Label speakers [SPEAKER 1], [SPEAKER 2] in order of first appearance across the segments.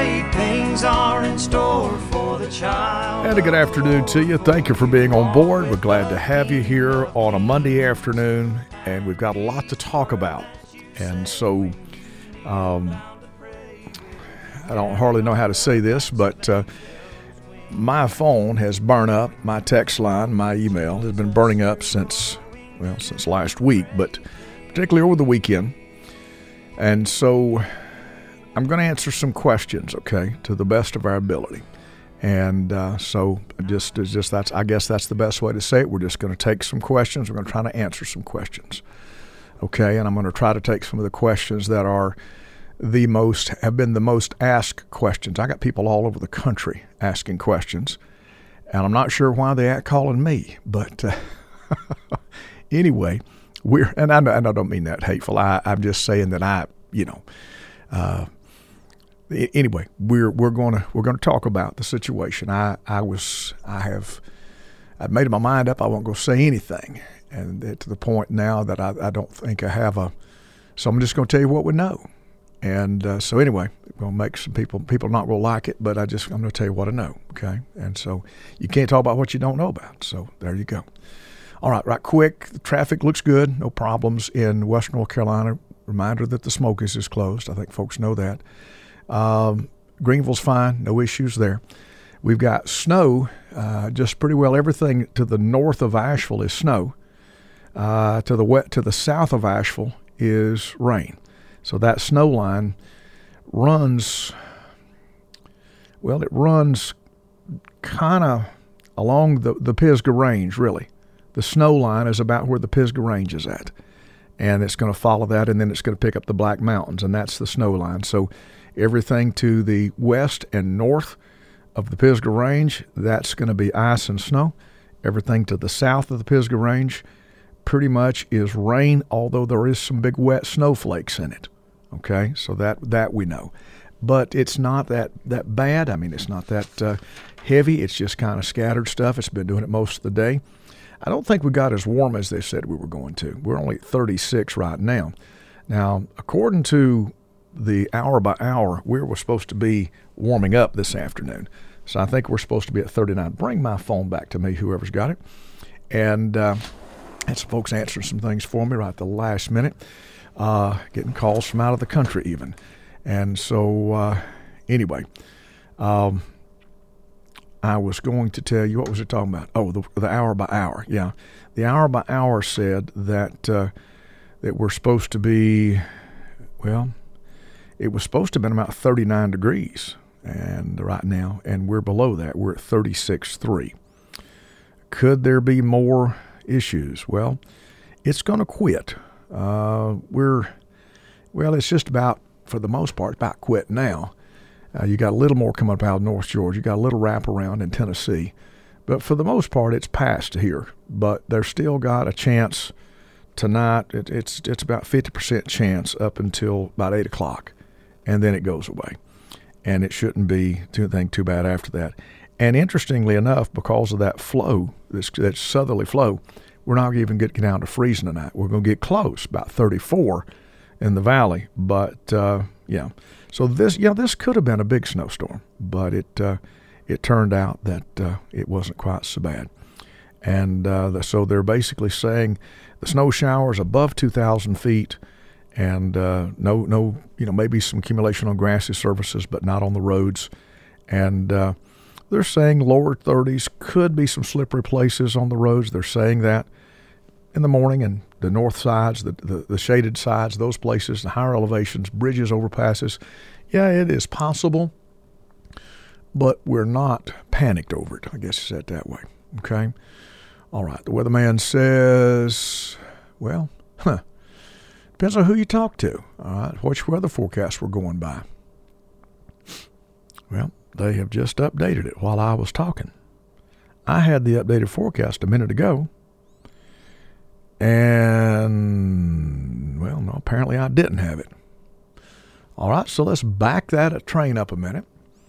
[SPEAKER 1] great things are in store for the child.
[SPEAKER 2] And a good afternoon to you. Thank you for being on board. We're glad to have you here on a Monday afternoon, and we've got a lot to talk about. And so I don't hardly know how to say this, but my phone has burned up. My text line, my email has been burning up since last week, but particularly over the weekend. And so I'm going to answer some questions, okay, to the best of our ability. And so I guess that's the best way to say it. We're just going to take some questions. We're going to try to answer some questions, okay? And I'm going to try to take some of the questions that have been the most asked questions. I got people all over the country asking questions, and I'm not sure why they aren't calling me. But anyway, and I don't mean that hateful. I'm just saying that anyway, we're going to talk about the situation. I've made my mind up. I won't go say anything, and to the point now that I don't think I have so I'm just going to tell you what we know. And so anyway, we'll make some people not going to like it, but I'm going to tell you what I know, okay? And so you can't talk about what you don't know about. So there you go. All right quick. The traffic looks good. No problems in Western North Carolina. Reminder that the Smokies is closed. I think folks know that. Greenville's fine. No issues there. We've got snow. Just pretty well everything to the north of Asheville is snow. To the south of Asheville is rain. So that snow line runs kind of along the Pisgah Range, really. The snow line is about where the Pisgah Range is at. And it's going to follow that, and then it's going to pick up the Black Mountains, and that's the snow line. So everything to the west and north of the Pisgah Range, that's going to be ice and snow. Everything to the south of the Pisgah Range pretty much is rain, although there is some big wet snowflakes in it. Okay, so that we know. But it's not that bad. I mean, it's not that heavy. It's just kind of scattered stuff. It's been doing it most of the day. I don't think we got as warm as they said we were going to. We're only at 36 right now. Now, according to the hour by hour, we're supposed to be warming up this afternoon. So I think we're supposed to be at 39. Bring my phone back to me, whoever's got it. And had some folks answering some things for me right at the last minute. Getting calls from out of the country even. And so anyway, I was going to tell you, what was it talking about? Oh, the hour by hour. Yeah. The hour by hour said that we're supposed to be, it was supposed to have been about 39 degrees and right now, and we're below that. We're at 36.3. Could there be more issues? Well, it's going to quit. It's just about, for the most part, about quit now. You got a little more coming up out of North Georgia. You got a little wraparound in Tennessee. But for the most part, it's past here. But they're still got a chance tonight. It's about 50% chance up until about 8 o'clock. And then it goes away. And it shouldn't be too bad after that. And interestingly enough, because of that flow, that southerly flow, we're not even getting down to freezing tonight. We're going to get close, about 34 in the valley. But, yeah. So this could have been a big snowstorm, but it turned out that it wasn't quite so bad. And so they're basically saying the snow showers above 2,000 feet and no, maybe some accumulation on grassy surfaces, but not on the roads. And they're saying lower 30s, could be some slippery places on the roads. They're saying that in the morning, and the north sides, the shaded sides, those places, the higher elevations, bridges, overpasses. Yeah, it is possible, but we're not panicked over it. I guess it's that way. Okay? All right. The weatherman says, depends on who you talk to. All right. Which weather forecast we're going by? Well, they have just updated it while I was talking. I had the updated forecast a minute ago. And, no, apparently I didn't have it. All right, so let's back that train up a minute.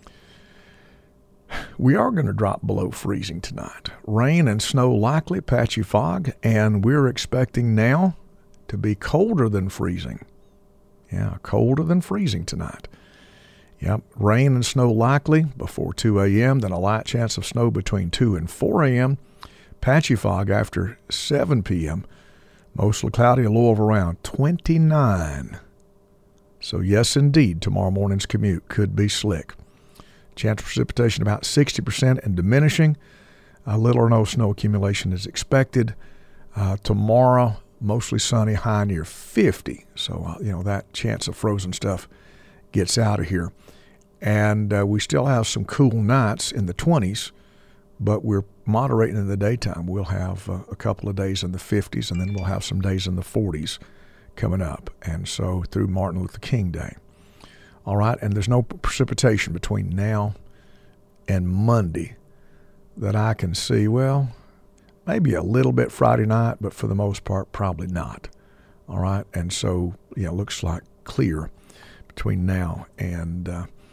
[SPEAKER 2] We are going to drop below freezing tonight. Rain and snow likely, patchy fog, and we're expecting now to be colder than freezing. Yeah, colder than freezing tonight. Yep, rain and snow likely before 2 a.m., then a light chance of snow between 2 and 4 a.m., patchy fog after 7 p.m., mostly cloudy, a low of around 29. So yes, indeed, tomorrow morning's commute could be slick. Chance of precipitation about 60% and diminishing. Little or no snow accumulation is expected. Tomorrow, mostly sunny, high near 50. So, that chance of frozen stuff gets out of here. And we still have some cool nights in the 20s, but we're moderating in the daytime. We'll have a couple of days in the 50s, and then we'll have some days in the 40s coming up. And so through Martin Luther King Day. All right, and there's no precipitation between now and Monday that I can see. Well, maybe a little bit Friday night, but for the most part, probably not. All right, and so, it looks like clear between now and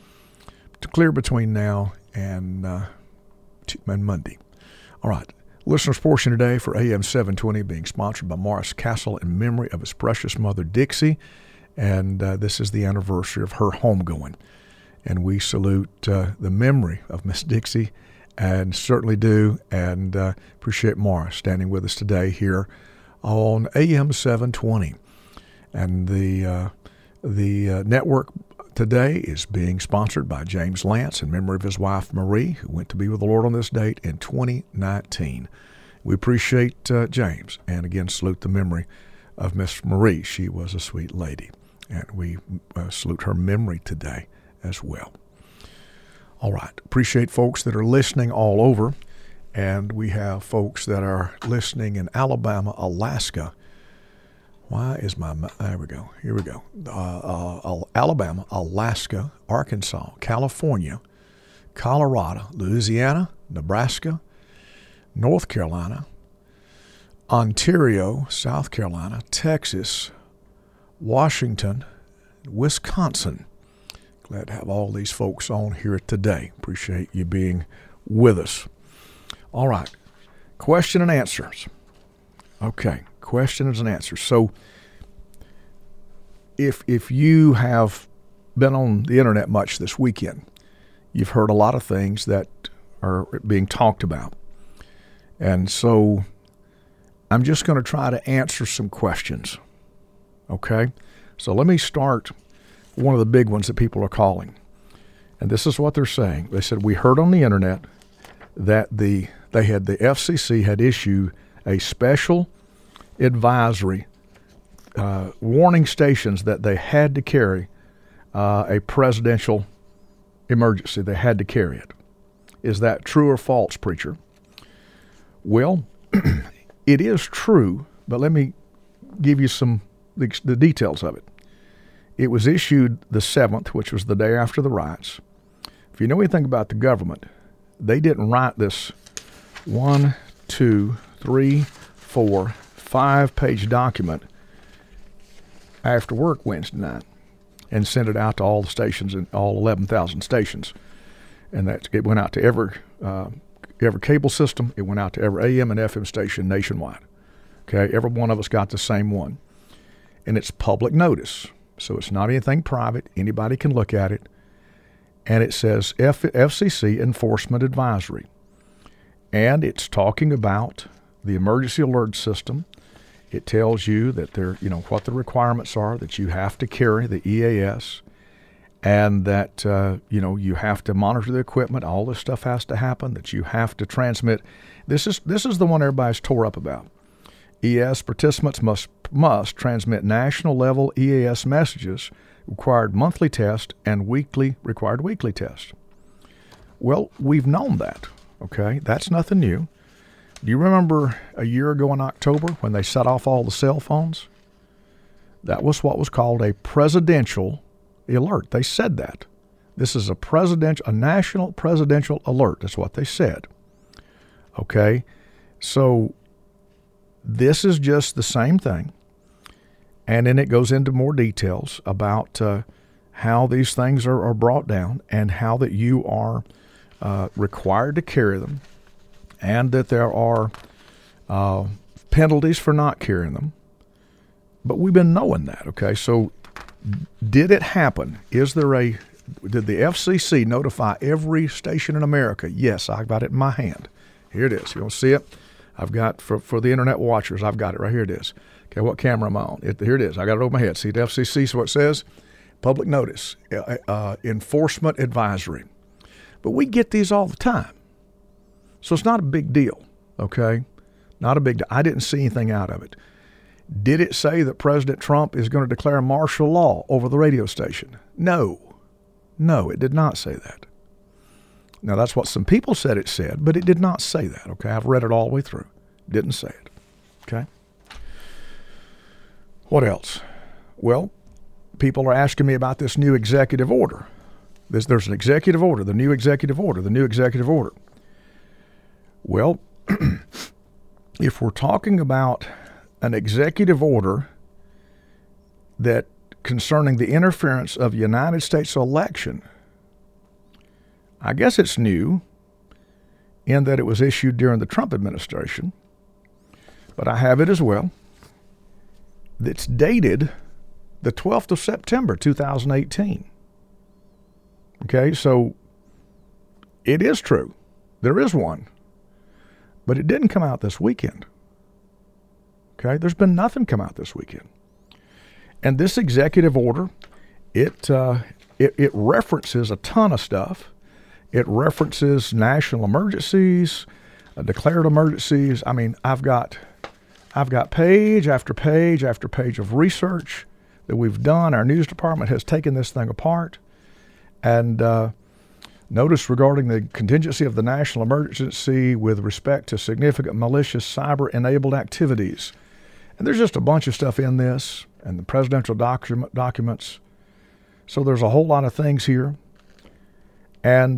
[SPEAKER 2] Monday. All right, listener's portion today for AM 720 being sponsored by Morris Castle in memory of his precious mother, Dixie. And this is the anniversary of her homegoing. And we salute the memory of Miss Dixie, and certainly do, and appreciate Morris standing with us today here on AM 720. And the network today is being sponsored by James Lance in memory of his wife, Marie, who went to be with the Lord on this date in 2019. We appreciate James, and again salute the memory of Miss Marie. She was a sweet lady, and we salute her memory today as well. All right. Appreciate folks that are listening all over, and we have folks that are listening in Alabama, Alaska. Why is there we go. Here we go. Alabama, Alaska, Arkansas, California, Colorado, Louisiana, Nebraska, North Carolina, Ontario, South Carolina, Texas, Washington, Wisconsin. Glad to have all these folks on here today. Appreciate you being with us. All right. Question and answers. Okay. Questions and answers. So if you have been on the internet much this weekend, you've heard a lot of things that are being talked about. And so I'm just going to try to answer some questions. Okay? So let me start one of the big ones that people are calling. And this is what they're saying. They said, we heard on the internet that the FCC had issued a special advisory warning stations that they had to carry a presidential emergency. They had to carry it. Is that true or false, preacher? Well, it is true, but let me give you the details of it. It was issued the 7th, which was the day after the riots. If you know anything about the government, they didn't write this 1, 2, 3, 4, 5-page document after work Wednesday night and send it out to all the stations and all 11,000 stations. And that it went out to every cable system. It went out to every AM and FM station nationwide. Okay, every one of us got the same one. And it's public notice. So it's not anything private. Anybody can look at it. And it says FCC Enforcement Advisory. And it's talking about the emergency alert system. It tells you that what the requirements are, that you have to carry the EAS, and that you have to monitor the equipment. All this stuff has to happen. That you have to transmit. This is the one everybody's tore up about. EAS participants must transmit national level EAS messages, required monthly test, and required weekly test. Well, we've known that. Okay, that's nothing new. Do you remember a year ago in October when they shut off all the cell phones? That was what was called a presidential alert. They said that. This is a national presidential alert. That's what they said. Okay, so this is just the same thing. And then it goes into more details about how these things are brought down and how that you are required to carry them, and that there are penalties for not carrying them. But we've been knowing that, okay? So did it happen? Is there a Did the FCC notify every station in America? Yes, I've got it in my hand. Here it is. You want to see it? I've got, for the internet watchers, I've got it right here. It is. Okay, what camera am I on? Here it is. I got it over my head. See the FCC, so it says public notice, enforcement advisory. But we get these all the time. So it's not a big deal, okay? Not a big deal. I didn't see anything out of it. Did it say that President Trump is going to declare martial law over the radio station? No. No, it did not say that. Now, that's what some people said it said, but it did not say that, okay? I've read it all the way through. It didn't say it, okay? What else? Well, people are asking me about this new executive order. There's an executive order, the new executive order, the new executive order. Well, if we're talking about an executive order that concerning the interference of the United States election, I guess it's new in that it was issued during the Trump administration, but I have it as well. It's dated the 12th of September, 2018. Okay, so it is true. There is one, but it didn't come out this weekend. Okay, there's been nothing come out this weekend. And this executive order, it references a ton of stuff. It references national emergencies, declared emergencies. I mean, I've got page after page after page of research that we've done. Our news department has taken this thing apart. And notice regarding the contingency of the national emergency with respect to significant malicious cyber-enabled activities. And there's just a bunch of stuff in this and the presidential documents. So there's a whole lot of things here. And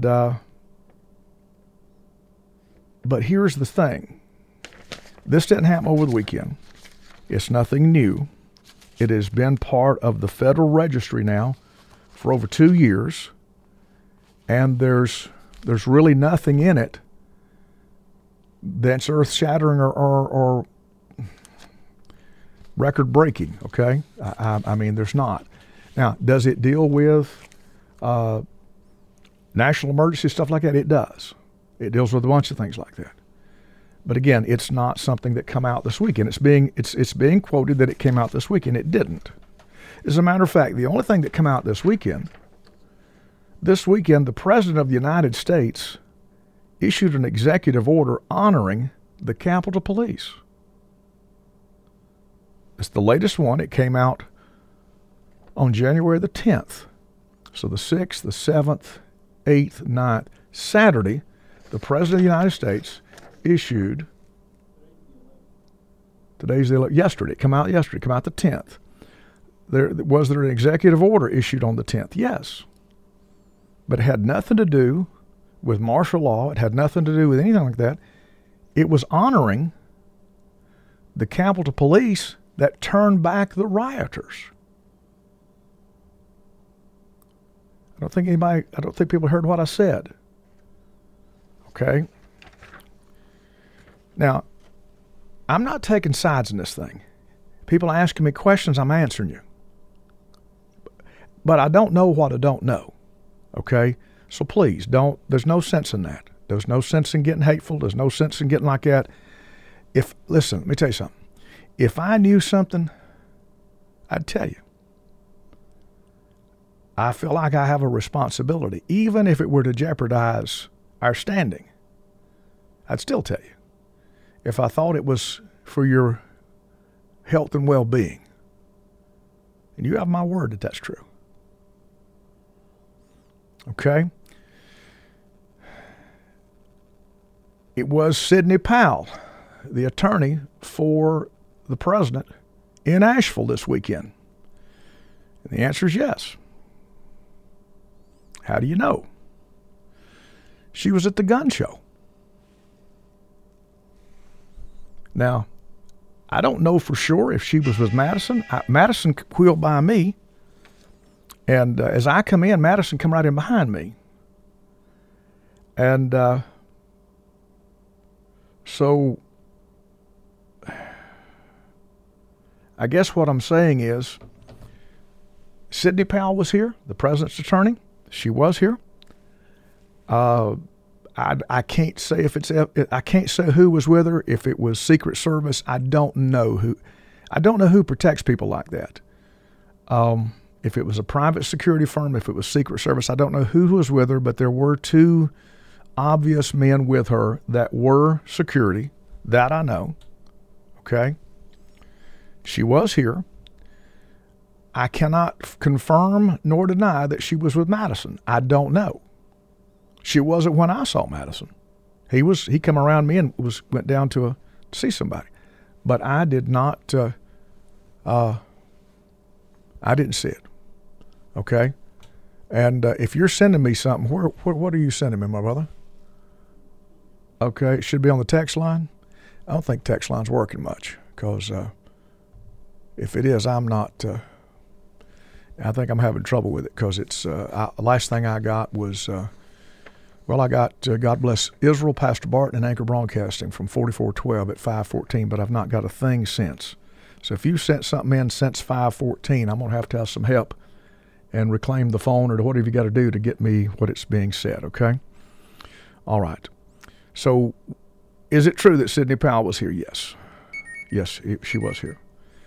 [SPEAKER 2] but here's the thing. This didn't happen over the weekend. It's nothing new. It has been part of the Federal Registry now for over 2 years. And there's really nothing in it that's earth-shattering or record-breaking, okay? I mean, there's not. Now, does it deal with national emergency, stuff like that? It does. It deals with a bunch of things like that. But again, it's not something that come out this weekend. It's being quoted that it came out this weekend. It didn't. As a matter of fact, the only thing that came out this weekend, the President of the United States issued an executive order honoring the Capitol Police. It's the latest one. It came out on January the 10th. So the 6th, the 7th, 8th, 9th, Saturday, the President of the United States issued, yesterday, it came out the 10th. Was there an executive order issued on the 10th? Yes. But it had nothing to do with martial law. It had nothing to do with anything like that. It was honoring the Capitol Police that turned back the rioters. I don't think people heard what I said. Okay? Now, I'm not taking sides in this thing. People are asking me questions, I'm answering you. But I don't know what I don't know. Okay? So please, there's no sense in that. There's no sense in getting hateful. There's no sense in getting like that. Listen, let me tell you something. If I knew something, I'd tell you. I feel like I have a responsibility, even if it were to jeopardize our standing. I'd still tell you. If I thought it was for your health and well-being. And you have my word that that's true. Okay? It was Sidney Powell, the attorney for the president, in Asheville this weekend. And the answer is yes. How do you know? She was at the gun show. Now, I don't know for sure if she was with Madison. Madison wheeled by me, and as I come in, Madison come right in behind me. And so I guess what I'm saying is Sidney Powell was here, the president's attorney. She was here. I can't say if I can't say who was with her. If it was Secret Service, I don't know who. I don't know who protects people like that. If it was a private security firm, if it was Secret Service, I don't know who was with her, but there were two obvious men with her that were security. That I know. Okay. She was here. I cannot confirm nor deny that she was with Madison. I don't know. She wasn't when I saw Madison. He come around me and went down to see somebody. But I did not, I didn't see it. Okay? And if you're sending me something, what are you sending me, my brother? Okay, it should be on the text line. I don't think text line's working much because if it is, I'm not, I think I'm having trouble with it because it's, last thing I got was, I got God Bless Israel, Pastor Barton, and Anchor Broadcasting from 4412 at 514, but I've not got a thing since. So if you sent something in since 514, I'm going to have some help and reclaim the phone or whatever you got to do to get me what it's being said, okay? All right. So is it true that Sidney Powell was here? Yes. Yes, she was here.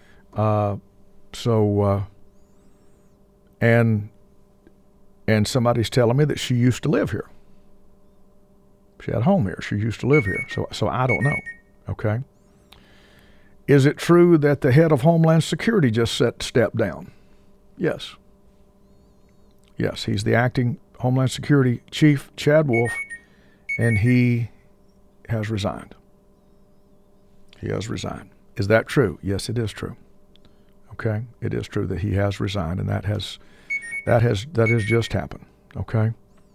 [SPEAKER 2] And somebody's telling me that she used to live here. She had a home here. She used to live here. So I don't know. Okay. Is it true that the head of Homeland Security just stepped down? Yes. Yes, he's the acting Homeland Security Chief, Chad Wolf, and he has resigned. He has resigned. Is that true? Yes, it is true. Okay, it is true that he has resigned, and that has just happened. Okay.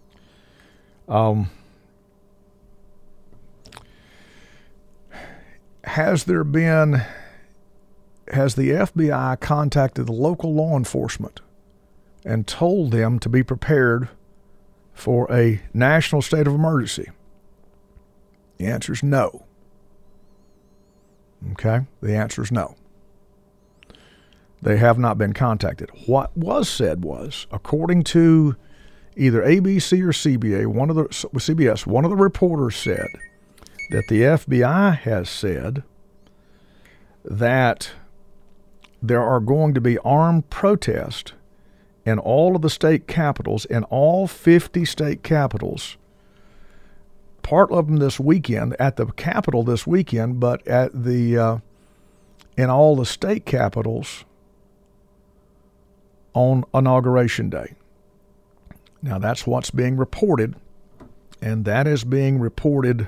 [SPEAKER 2] Has the FBI contacted the local law enforcement and told them to be prepared for a national state of emergency? The answer is no. Okay? The answer is no. They have not been contacted. What was said was, according to either ABC or CBS, one of the reporters said that the FBI has said that there are going to be armed protests in all of the state capitals, in all 50 state capitals, part of them this weekend, at the Capitol this weekend, but at the in all the state capitals on Inauguration Day. Now that's what's being reported, and that is being reported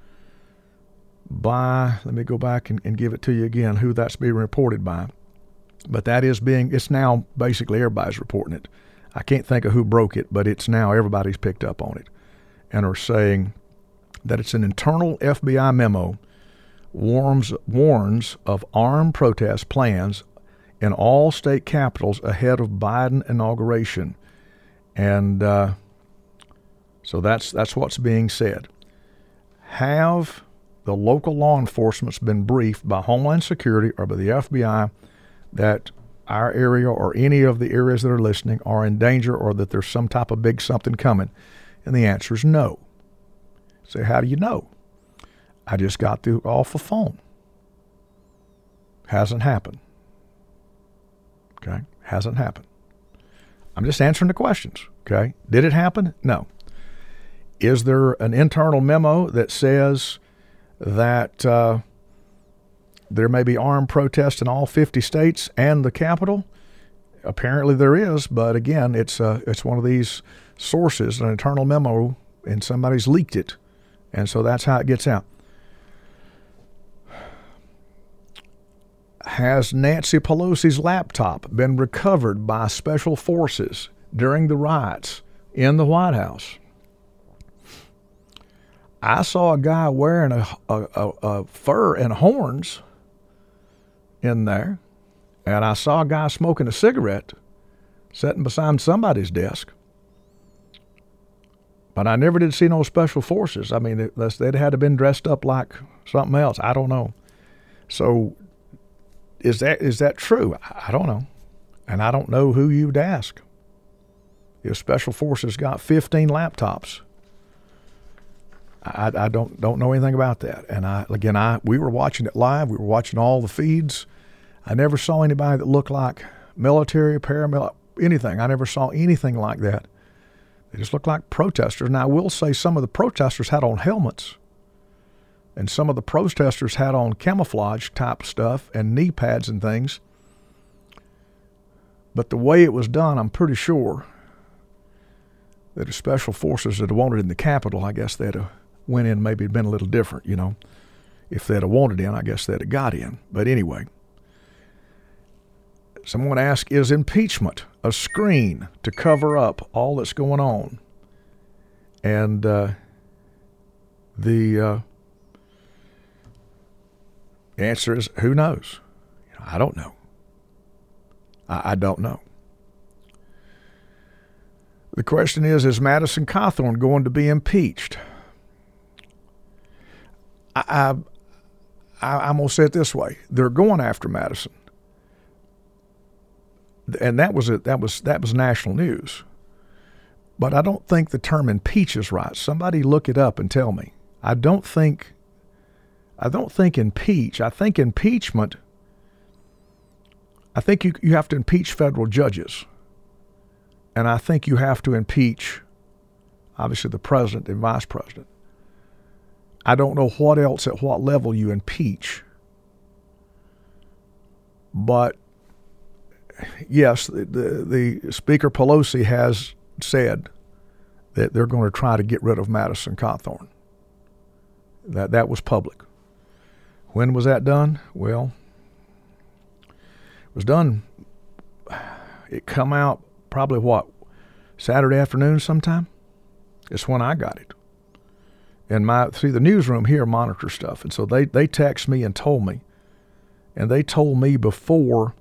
[SPEAKER 2] by, let me go back and give it to you again, who that's being reported by. But that is it's now basically everybody's reporting it. I can't think of who broke it, but it's now everybody's picked up on it and are saying that it's an internal FBI memo warns of armed protest plans in all state capitals ahead of Biden inauguration. And so that's what's being said. Have the local law enforcement's been briefed by Homeland Security or by the FBI that our area or any of the areas that are listening are in danger or that there's some type of big something coming? And the answer is no. So how do you know? I just got off the phone. Hasn't happened. Okay? Hasn't happened. I'm just answering the questions. Okay? Did it happen? No. Is there an internal memo that says that there may be armed protests in all 50 states and the Capitol? Apparently there is, but again, it's one of these sources, an internal memo, and somebody's leaked it. And so that's how it gets out. Has Nancy Pelosi's laptop been recovered by special forces during the riots in the White House? I saw a guy wearing a fur and horns in there, and I saw a guy smoking a cigarette sitting beside somebody's desk. But I never did see no special forces. I mean, they'd had to have been dressed up like something else. I don't know. So is that true? I don't know. And I don't know who you'd ask. if Special Forces got 15 laptops. I don't know anything about that. And we were watching it live. We were watching all the feeds. I never saw anybody that looked like military, paramilitary, anything. I never saw anything like that. They just looked like protesters. Now, I will say some of the protesters had on helmets, and some of the protesters had on camouflage type stuff and knee pads and things. But the way it was done, I'm pretty sure that if Special Forces had wanted in the Capitol, I guess they'd have went in, maybe it'd been a little different, you know. If they'd have wanted in, I guess they'd have got in. But anyway, someone asked, is impeachment a screen to cover up all that's going on? And the answer is, who knows? I don't know. I don't know. The question is Madison Cawthorn going to be impeached? I'm going to say it this way. They're going after Madison. And that was national news. But I don't think the term impeach is right. Somebody look it up and tell me. I don't think impeach. I think impeachment, I think you have to impeach federal judges. And I think you have to impeach, obviously, the president and vice president. I don't know what else, at what level you impeach. But, yes, the Speaker Pelosi has said that they're going to try to get rid of Madison Cawthorn. That was public. When was that done? Well, it was done, it come out probably Saturday afternoon sometime? It's when I got it. And the newsroom here monitors stuff. And so they text me and told me. And they told me before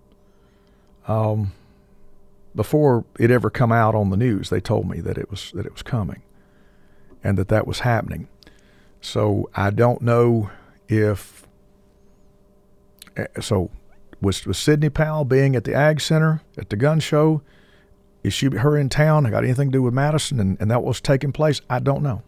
[SPEAKER 2] it ever come out on the news, they told me that it was coming and that was happening. So I don't know if was Sidney Powell being at the Ag Center at the gun show? Is her in town? Got anything to do with Madison and that was taking place? I don't know.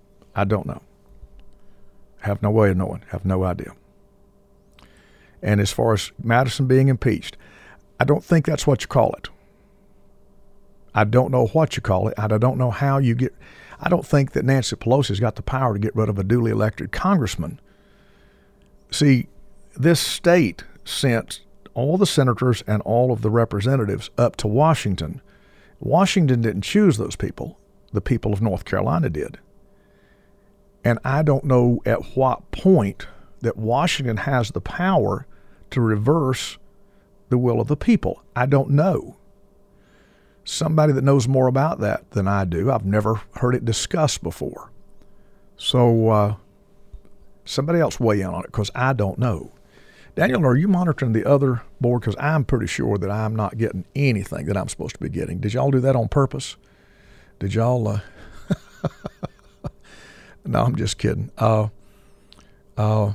[SPEAKER 2] Have no way of knowing. Have no idea. And as far as Madison being impeached, I don't think that's what you call it. I don't know what you call it. I don't know how you get. I don't think that Nancy Pelosi's got the power to get rid of a duly elected congressman. See, this state sent all the senators and all of the representatives up to Washington. Washington didn't choose those people. The people of North Carolina did. And I don't know at what point that Washington has the power to reverse the will of the people. I don't know. Somebody that knows more about that than I do. I've never heard it discussed before. So somebody else weigh in on it because I don't know. Daniel, are you monitoring the other board? Because I'm pretty sure that I'm not getting anything that I'm supposed to be getting. Did y'all do that on purpose? Did y'all? No, I'm just kidding. Come on.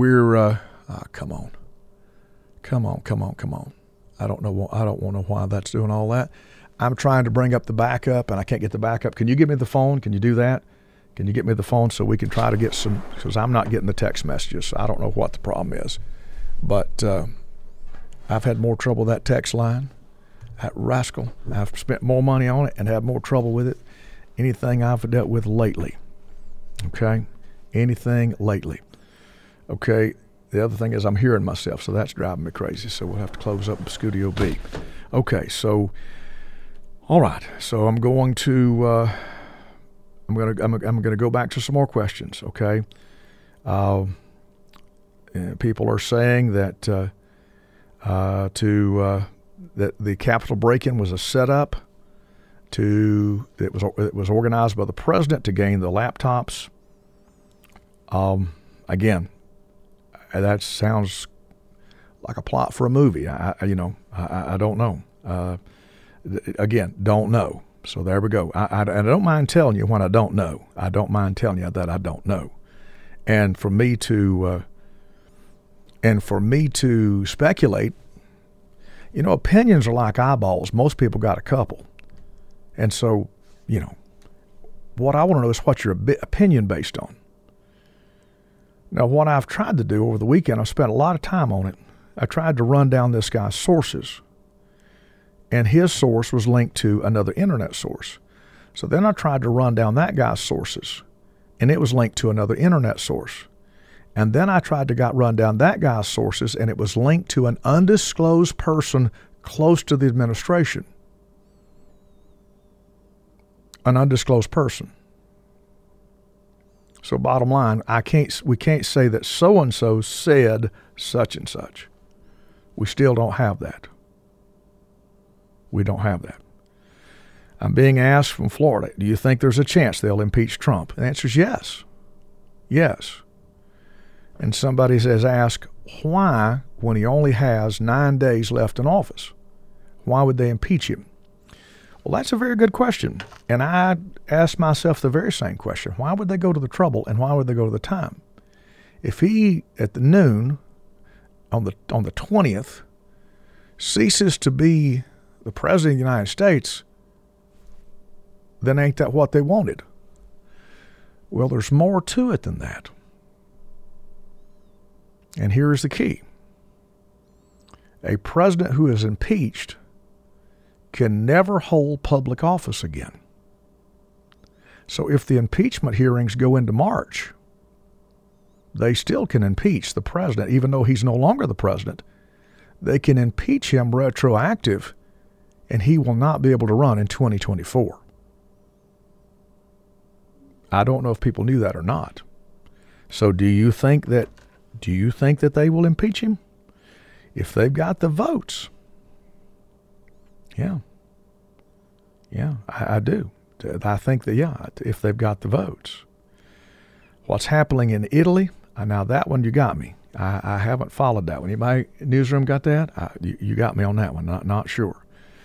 [SPEAKER 2] I don't know why that's doing all that. I'm trying to bring up the backup, and I can't get the backup. Can you give me the phone? Can you do that? Can you get me the phone so we can try to get some, because I'm not getting the text messages. So I don't know what the problem is. But I've had more trouble with that text line. That rascal. I've spent more money on it and had more trouble with it. Anything I've dealt with lately. Okay? Anything lately. Okay? The other thing is I'm hearing myself, so that's driving me crazy. So we'll have to close up Studio B. Okay, so all right. So I'm going to go back to some more questions. Okay. People are saying that that the Capitol break-in was a setup. It was organized by the president to gain the laptops. Again, that sounds like a plot for a movie. I don't know. Again, don't know. So there we go. I don't mind telling you when I don't know. I don't mind telling you that I don't know. And for me to speculate, opinions are like eyeballs. Most people got a couple. And so, what I want to know is what your opinion based on. Now, what I've tried to do over the weekend, I've spent a lot of time on it. I tried to run down this guy's sources, and his source was linked to another internet source. So then I tried to run down that guy's sources, and it was linked to another internet source. And then I tried to run down that guy's sources, and it was linked to an undisclosed person close to the administration. An undisclosed person. So bottom line, we can't say that so-and-so said such and such. We still don't have that. We don't have that. I'm being asked from Florida, do you think there's a chance they'll impeach Trump? And the answer is yes. Yes. And somebody says, ask why, when he only has 9 days left in office, why would they impeach him? Well, that's a very good question. And I asked myself the very same question. Why would they go to the trouble, and why would they go to the time? If he, at the noon, on the 20th, ceases to be the President of the United States, then ain't that what they wanted? Well, there's more to it than that. And here is the key. A president who is impeached can never hold public office again. So if the impeachment hearings go into March, they still can impeach the president, even though he's no longer the president. They can impeach him retroactive, and he will not be able to run in 2024. I don't know if people knew that or not. So do you think that they will impeach him? If they've got the votes. Yeah. Yeah, I do. I think that, if they've got the votes. What's happening in Italy? Now that one you got me. I haven't followed that one. Anybody in the newsroom got that? You got me on that one. Not sure.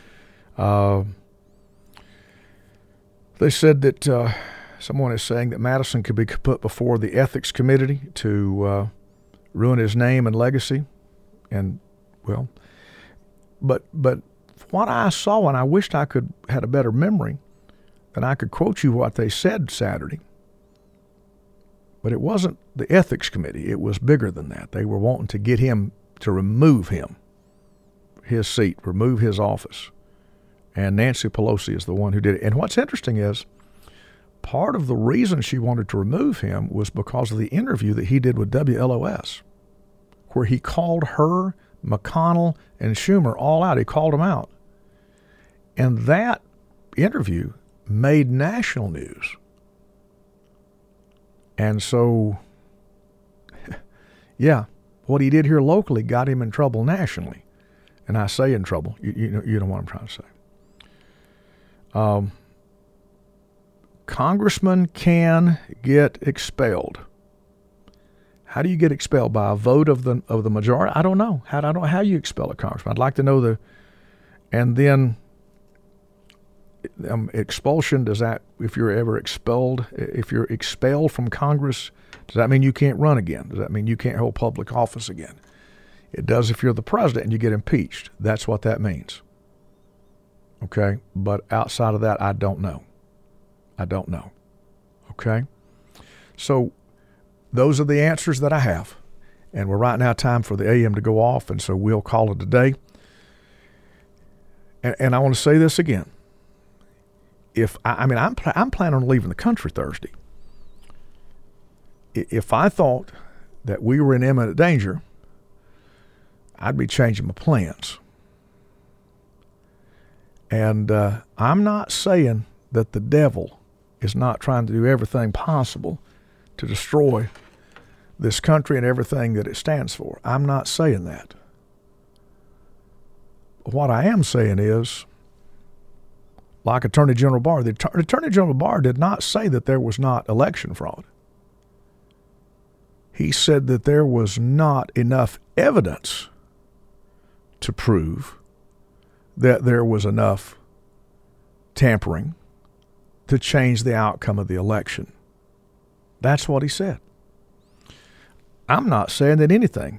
[SPEAKER 2] They said that someone is saying that Madison could be put before the ethics committee to ruin his name and legacy. And, well, but what I saw, and I wished I had a better memory, and I could quote you what they said Saturday. But it wasn't the ethics committee. It was bigger than that. They were wanting to get him to remove his seat, remove his office. And Nancy Pelosi is the one who did it. And what's interesting is part of the reason she wanted to remove him was because of the interview that he did with WLOS, where he called her, McConnell, and Schumer all out. He called them out. And that interview made national news. And so, what he did here locally got him in trouble nationally. And I say in trouble. You know what I'm trying to say. Congressmen can get expelled. How do you get expelled? By a vote of the majority? I don't know. I don't know how you expel a congressman. I'd like to know and then expulsion, does that, if you're ever expelled, if you're expelled from Congress, does that mean you can't run again? Does that mean you can't hold public office again? It does if you're the president and you get impeached. That's what that means. Okay? But outside of that, I don't know. Okay? So those are the answers that I have. And we're right now time for the AM to go off, and so we'll call it a day. And I want to say this again. I'm planning on leaving the country Thursday. If I thought that we were in imminent danger, I'd be changing my plans. And I'm not saying that the devil is not trying to do everything possible to destroy this country and everything that it stands for. I'm not saying that. What I am saying is, like Attorney General Barr, the Attorney General Barr did not say that there was not election fraud. He said that there was not enough evidence to prove that there was enough tampering to change the outcome of the election. That's what he said. I'm not saying that anything,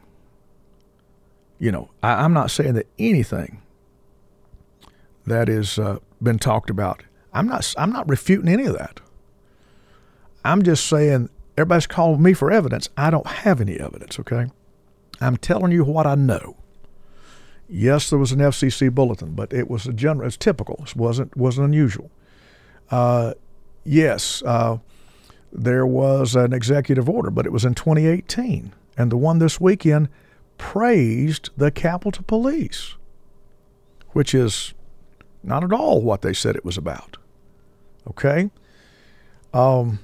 [SPEAKER 2] I'm not saying that anything that is been talked about, I'm not refuting any of that. I'm just saying everybody's calling me for evidence. I don't have any evidence, okay? I'm telling you what I know. Yes, there was an FCC bulletin, but it was it's typical. It wasn't unusual. Yes, there was an executive order, but it was in 2018. And the one this weekend praised the Capitol Police, which is not at all what they said it was about. Okay? The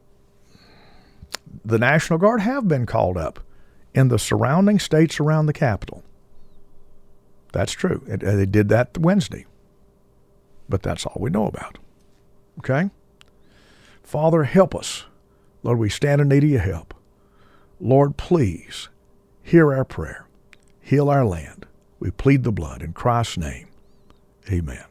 [SPEAKER 2] National Guard have been called up in the surrounding states around the Capitol. That's true. They did that Wednesday. But that's all we know about. Okay? Father, help us. Lord, we stand in need of your help. Lord, please hear our prayer. Heal our land. We plead the blood in Christ's name. Amen.